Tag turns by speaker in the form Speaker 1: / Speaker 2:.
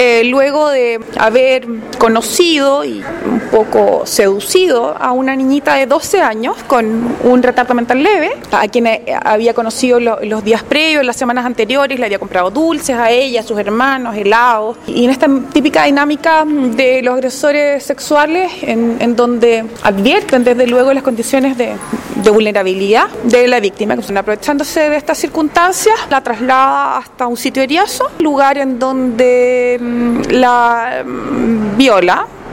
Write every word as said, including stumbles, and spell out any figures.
Speaker 1: eh, luego de haber conocido y un poco seducido a una niñita de doce años con un retardo mental leve, a quien había conocido lo, los días previos, las semanas anteriores, le había comprado dulces a ella, a sus hermanos, helados, y en esta típica dinámica de los agresores sexuales en, en donde advierten desde luego las condiciones de, de vulnerabilidad de la víctima, que aprovechándose de estas circunstancias la traslada hasta un sitio eriazo, lugar en donde la viola